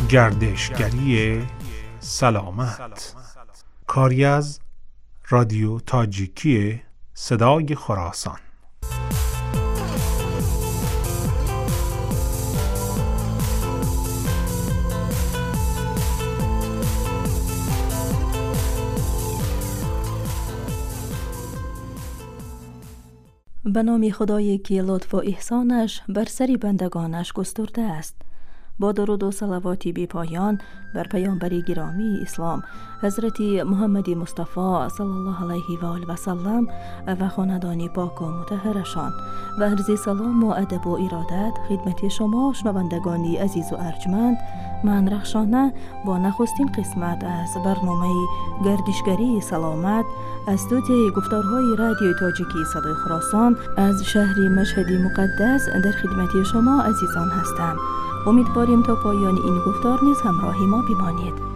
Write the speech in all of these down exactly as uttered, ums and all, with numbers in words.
گردشگری سلامت، کاری از رادیو تاجیکی صدای خراسان. به نام خدایی که لطف و احسانش بر سری بندگانش گسترده است. با درود و صلواتی بی پایان بر پیامبر گرامی اسلام حضرت محمد مصطفی صلی الله علیه و آله و سلم و خاندان پاک و مطهرشان و عرض سلام و ادب و ارادت خدمت شما شنوندگانی عزیز و ارجمند. من رخشانه با نخستین قسمت از برنامه گردشگری سلامت از استودیوی گفتارهای رادیو تاجیکی صدای خراسان از شهر مشهد مقدس در خدمت شما عزیزان هستم. امیدواریم تا پایان این گفتار نیز همراهی ما بمانید.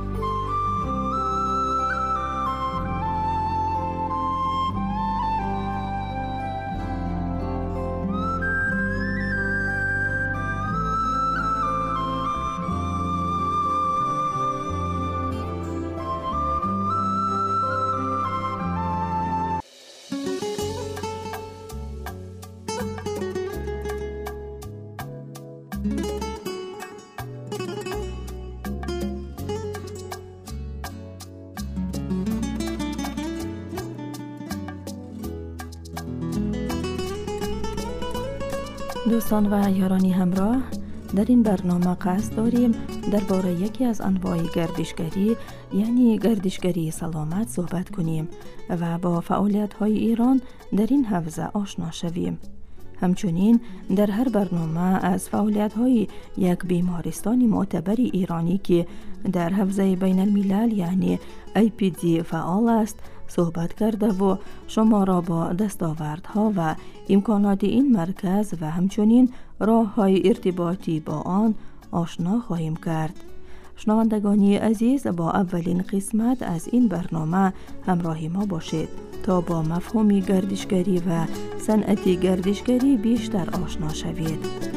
دوستان و یارانی همراه، در این برنامه قصد داریم درباره یکی از انواع گردشگری یعنی گردشگری سلامت صحبت کنیم و با فعالیت‌های ایران در این حوزه آشنا شویم. همچنین در هر برنامه از فعالیت‌های یک بیمارستان معتبر ایرانی که در حوزه بین الملل یعنی ای پی دی فعال است صحبت کرده و شما را با دستاوردها و امکانات این مرکز و همچنین راه‌های ارتباطی با آن آشنا خواهیم کرد. شنوندگانی عزیز، با اولین قسمت از این برنامه همراهی ما باشید تا با مفهوم گردشگری و صنعت گردشگری بیشتر آشنا شوید.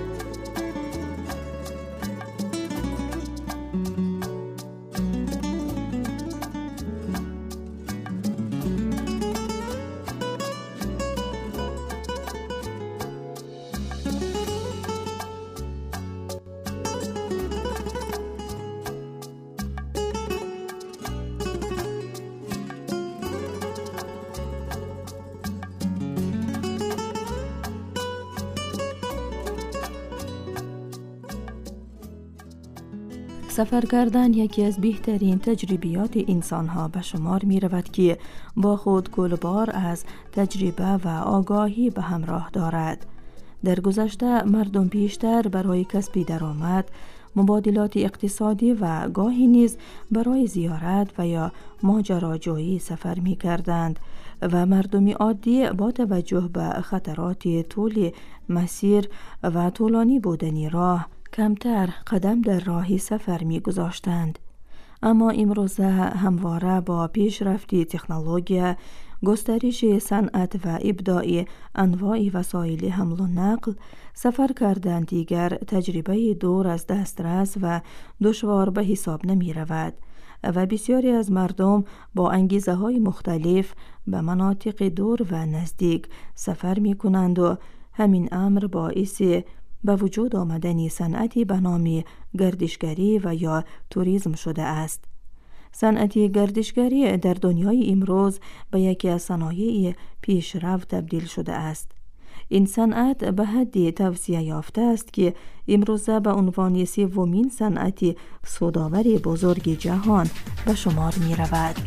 سفر کردن یکی از بهترین تجربیات انسان‌ها به شمار می رود که با خود گلبار از تجربه و آگاهی به همراه دارد. در گذشته مردم بیشتر برای کسب درآمد، مبادلات اقتصادی و گاهی نیز برای زیارت و یا ماجراجویی سفر می کردند و مردم عادی با توجه به خطرات طول مسیر و طولانی بودن راه کمتر قدم در راه سفر می گذاشتند. اما امروزه همواره با پیشرفت تکنولوژی، گسترش صنعت و ابداع انواع وسایل حمل و نقل، سفر کردن دیگر تجربه دور از دسترس و دشوار به حساب نمی رود و بسیاری از مردم با انگیزه های مختلف به مناطق دور و نزدیک سفر می کنند و همین امر باعث به وجود آمدن صنعتی به نام گردشگری و یا توریسم شده است. صنعت گردشگری در دنیای امروز به یکی از صنایع پیشرفت تبدیل شده است. این صنعت به حدی توسعه یافته است که امروزه به عنوان سومین صنعت سودآور بزرگ جهان به شمار می رود.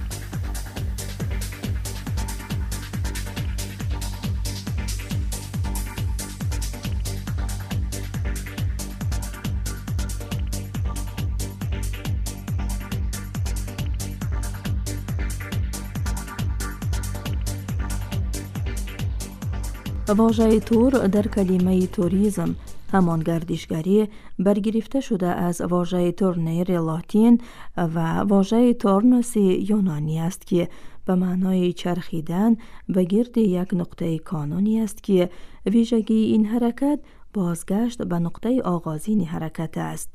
واژه تور در کلمه توریسم همان گردشگری برگرفته شده از واژه تورنیر لاتین و واژه تورنوس یونانی است که به معنای چرخیدن به گرد یک نقطه کانونی است که ویژگی این حرکت بازگشت به نقطه آغازین حرکت است.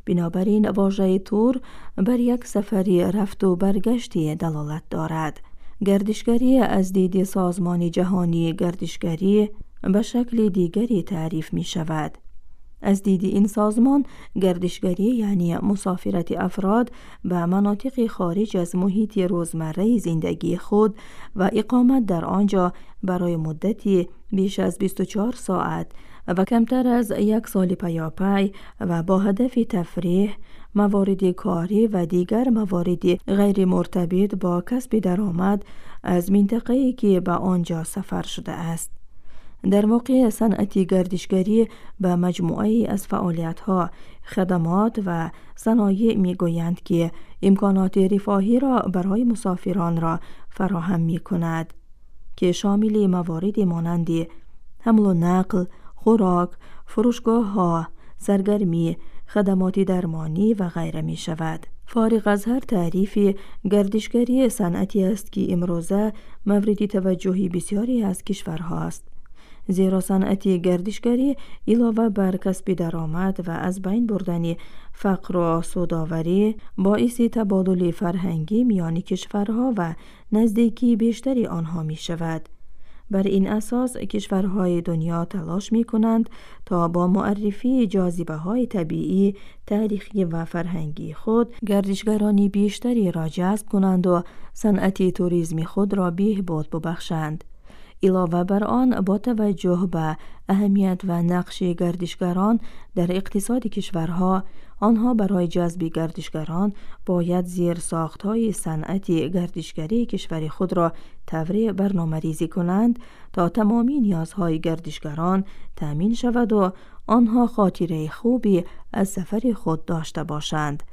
بنابراین واژه تور بر یک سفری رفت و برگشتی دلالت دارد. گردشگری از دید سازمان جهانی گردشگری به شکل دیگری تعریف می شود. از دید این سازمان گردشگری یعنی مسافرت افراد به مناطق خارج از محیط روزمره زندگی خود و اقامت در آنجا برای مدتی بیش از بیست و چهار ساعت و کمتر از یک سال پیاپی و با هدف تفریح، موارد کاری و دیگر موارد غیر مرتبط با کسب درآمد از منطقه‌ای که به آنجا سفر شده است. در واقع صنعت گردشگری به مجموعه از فعالیت‌ها، خدمات و صنایع می‌گویند که امکانات رفاهی را برای مسافران را فراهم می‌کند که شامل موارد مانند حمل و نقل، خوراک، فروشگاه‌ها، سرگرمی، خدمات درمانی و غیره می شود. فارغ از هر تعریف، گردشگری صنعتی است که امروزه مورد توجه بسیاری از کشورها است. زیرا صنعت گردشگری علاوه بر کسب درآمد و از بین بردن فقر و سوداوری باعث تبادل فرهنگی میان کشورها و نزدیکی بیشتری آنها می شود. بر این اساس کشورهای دنیا تلاش می کنند تا با معرفی جاذبه های طبیعی، تاریخی و فرهنگی خود گردشگرانی بیشتری را جذب کنند و صنعت توریسم خود را بهبود ببخشند. علاوه بر آن، با توجه به اهمیت و نقش گردشگران در اقتصاد کشورها، آنها برای جذب گردشگران باید زیر ساختهای صنعت گردشگری کشور خود را طوری برنامه‌ریزی کنند تا تمامی نیازهای گردشگران تامین شود و آنها خاطره خوبی از سفر خود داشته باشند.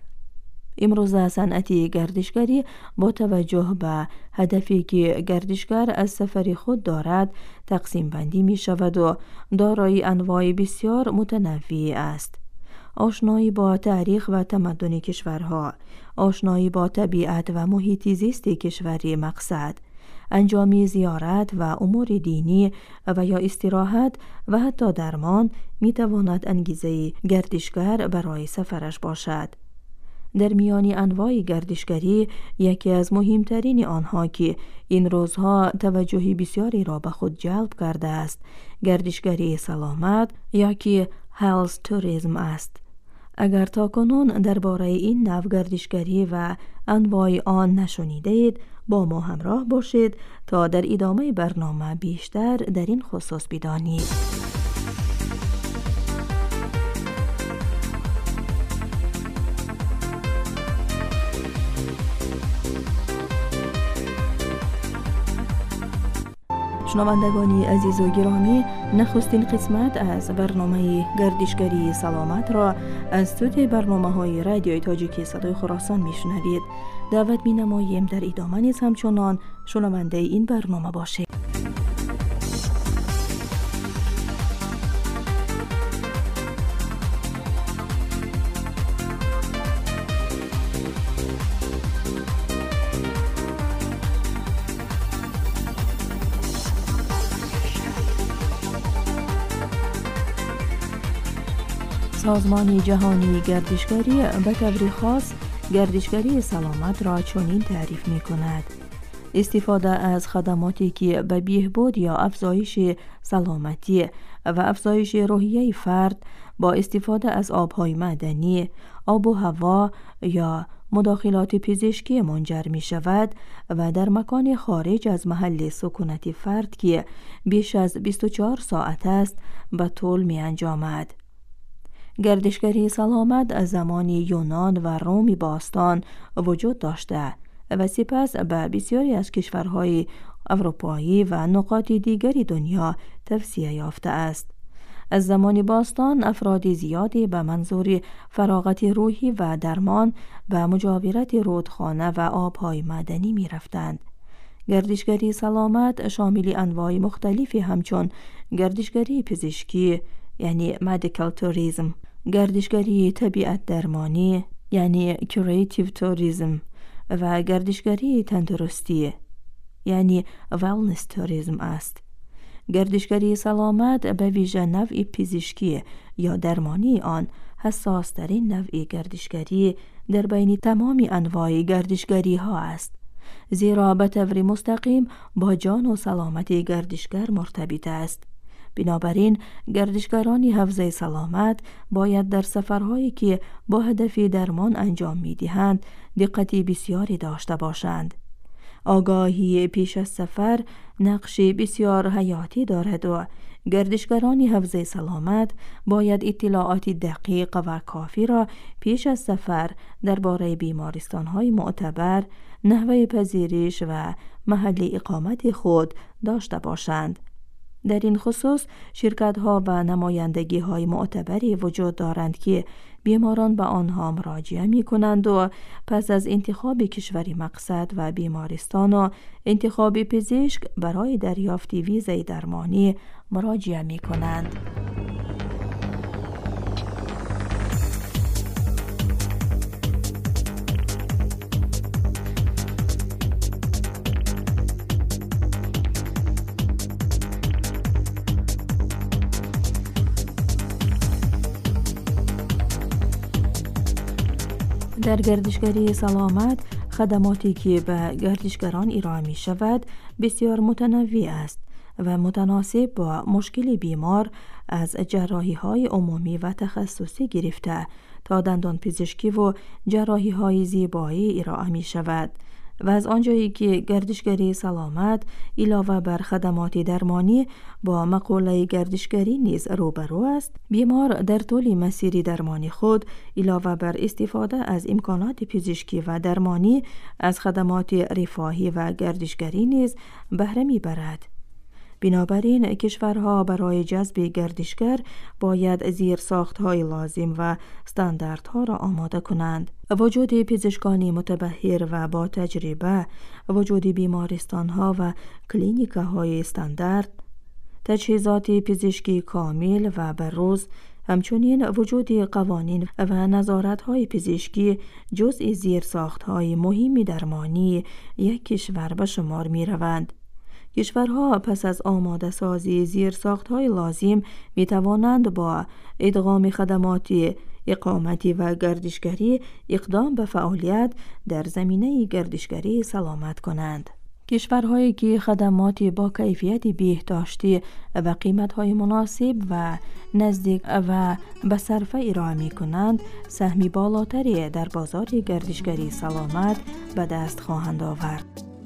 امروزه صنعت گردشگری با توجه به هدفی که گردشگر از سفر خود دارد تقسیم بندی می شود و دارای انواع بسیار متنوع است. آشنایی با تاریخ و تمدن کشورها، آشنایی با طبیعت و محیط زیست کشوری مقصد، انجام زیارت و امور دینی و یا استراحت و حتی درمان می تواند انگیزه گردشگر برای سفرش باشد. در میان انواع گردشگری یکی از مهمترین آنها که این روزها توجه بسیاری را به خود جلب کرده است، گردشگری سلامت یا که هلث توریسم است. اگر تاکنون درباره این نوع گردشگری و انواع آن نشنیدید، با ما همراه باشید تا در ادامه برنامه بیشتر در این خصوص بدانید. شنوندگانی عزیز و گرامی، نخستین قسمت از برنامه گردشگری سلامت را از توی برنامه های رادیوی تاجیکی صدای خراسان میشنوید. دعوت می نماییم در ادامه نیز همچنان شنونده این برنامه باشید. سازمان جهانی گردشگری به طور خاص گردشگری سلامت را چنین تعریف می کند: استفاده از خدماتی که به بهبود یا افزایش سلامتی و افزایش روحیه فرد با استفاده از آبهای معدنی، آب و هوا یا مداخلات پزشکی منجر می شود و در مکان خارج از محل سکونت فرد که بیش از بیست و چهار ساعت است به طول می انجامد. گردشگری سلامت از زمان یونان و روم باستان وجود داشته و سپس به بسیاری از کشورهای اروپایی و نقاط دیگری دنیا توسعه یافته است. از زمان باستان افراد زیادی به منظور فراغت روحی و درمان به مجاورت رودخانه و آبهای معدنی می رفتند. گردشگری سلامت شامل انواع مختلفی همچون گردشگری پزشکی یعنی medical tourism، گردشگری طبیعت درمانی یعنی curative tourism و گردشگری تندرستی یعنی wellness tourism است. گردشگری سلامت به ویژه نوع پزشکی یا درمانی آن حساس ترین نوع گردشگری در بین تمام انواع گردشگری ها است، زیرا به طور مستقیم با جان و سلامت گردشگر مرتبط است. بنابراین گردشگران حوزه سلامت باید در سفرهایی که با هدف درمان انجام می دهند دقتی بسیاری داشته باشند. آگاهی پیش از سفر نقشی بسیار حیاتی دارد و گردشگران حوزه سلامت باید اطلاعات دقیق و کافی را پیش از سفر درباره بیمارستان‌های معتبر، نحوه پذیرش و محل اقامت خود داشته باشند. در این خصوص شرکت‌ها و نمایندگی‌های معتبری وجود دارند که بیماران به آنها مراجعه می‌کنند و پس از انتخاب کشور مقصد و بیمارستان و انتخاب پزشک برای دریافت ویزای درمانی مراجعه می‌کنند. در گردشگری سلامت خدماتی که به گردشگران ارائه می شود بسیار متنوع است و متناسب با مشکل بیمار، از جراحی های عمومی و تخصصی گرفته تا دندان پزشکی و جراحی های زیبایی ارائه می شود. و از آنجایی که گردشگری سلامت علاوه بر خدمات درمانی با مقوله گردشگری نیز روبرو است، بیمار در طول مسیر درمانی خود علاوه بر استفاده از امکانات پزشکی و درمانی از خدمات رفاهی و گردشگری نیز بهره می‌برد. بنابراین کشورها برای جذب گردشگر باید زیرساخت‌های لازم و استانداردها را آماده کنند. وجود پزشکانی متبحر و با تجربه، وجود بیمارستان‌ها و کلینیک‌های استاندارد، تجهیزات پزشکی کامل و بروز، همچنین وجود قوانین و نظارت‌های پزشکی جزء زیرساخت‌های مهم درمانی یک کشور به شمار می‌روند. کشورها پس از آماده سازی زیرساخت‌های لازم می توانند با ادغام خدمات اقامتی و گردشگری اقدام به فعالیت در زمینه گردشگری سلامت کنند. کشورهایی که خدمات با کیفیت بهداشتی و قیمت‌های مناسب و نزدیک و به صرفه ارائه می کنند، سهمی بالاتری در بازار گردشگری سلامت به دست خواهند آورد.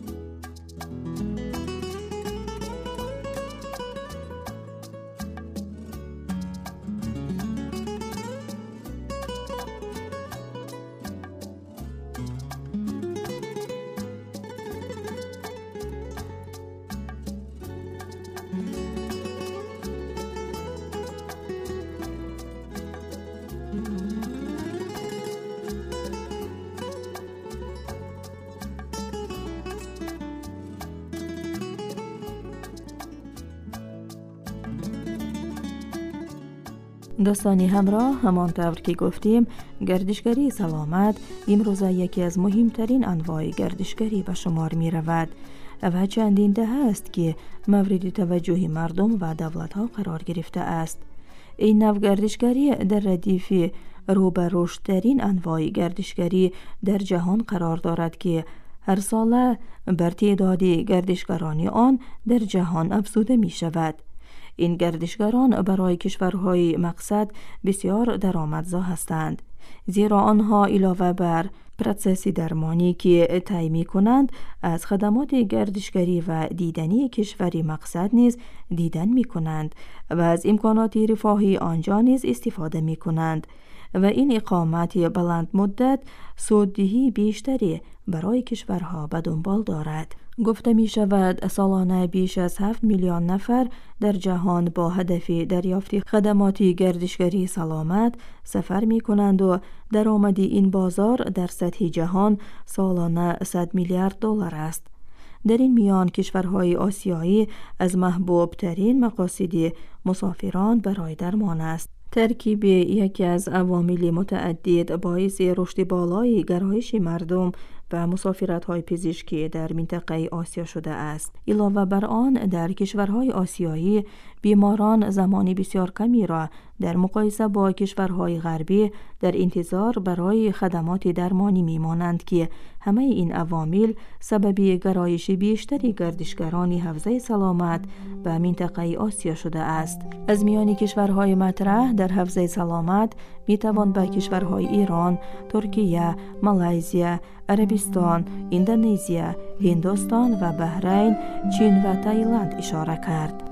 دوستانی همراه، همانطور که گفتیم گردشگری سلامت امروز یکی از مهمترین انواع گردشگری به شمار می رود و چندین دهه است که مورد توجه مردم و دولت ها قرار گرفته است. این نوع گردشگری در ردیف رو به رشدترین انواع گردشگری در جهان قرار دارد که هر ساله بر تعداد گردشگران آن در جهان افزوده می شود. این گردشگران برای کشورهای مقصد بسیار درآمدزا هستند، زیرا آنها علاوه بر پروسس درمانی که طی می‌کنند، از خدمات گردشگری و دیدنی کشور مقصد نیز دیدن می‌کنند و از امکانات رفاهی آنجا نیز استفاده می‌کنند و این اقامت بلند مدت سوددهی بیشتری برای کشورها به دنبال دارد. گفته می شود سالانه بیش از هفت میلیون نفر در جهان با هدف دریافت خدمات گردشگری سلامت سفر می کنند و درآمد این بازار در سطح جهان سالانه صد میلیارد دلار است. در این میان کشورهای آسیایی از محبوب ترین مقاصد مسافران برای درمان است. ترکیب یکی از عوامل متعدد باعث رشد بالای گرایش مردم و مسافرت‌های پزشکی در منطقه آسیا شده است. علاوه بر آن در کشورهای آسیایی بیماران زمان بسیار کمی را در مقایسه با کشورهای غربی در انتظار برای خدمات درمانی میمانند که همه این عوامل سبب گرایش بیشتری گردشگران حوزه سلامت به منطقه آسیا شده است. از میان کشورهای مطرح در حوزه سلامت میتوان به کشورهای ایران، ترکیه، مالزیا، عربستان، اندونزیا، هندوستان و بحرین، چین و تایلند اشاره کرد.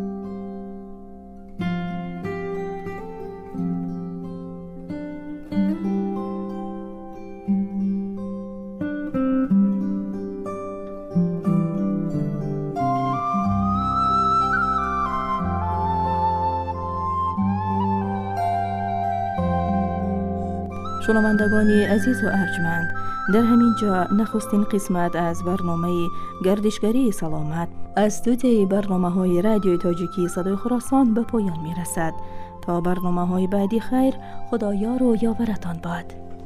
شنوندگان عزیز و ارجمند، در همین جا نخستین قسمت از برنامه گردشگری سلامت از توده برنامه های رادیو تاجیکی صدای خراسان به پایان می رسد. تا برنامه های بعدی خیر، خدایار و یاورتان باد.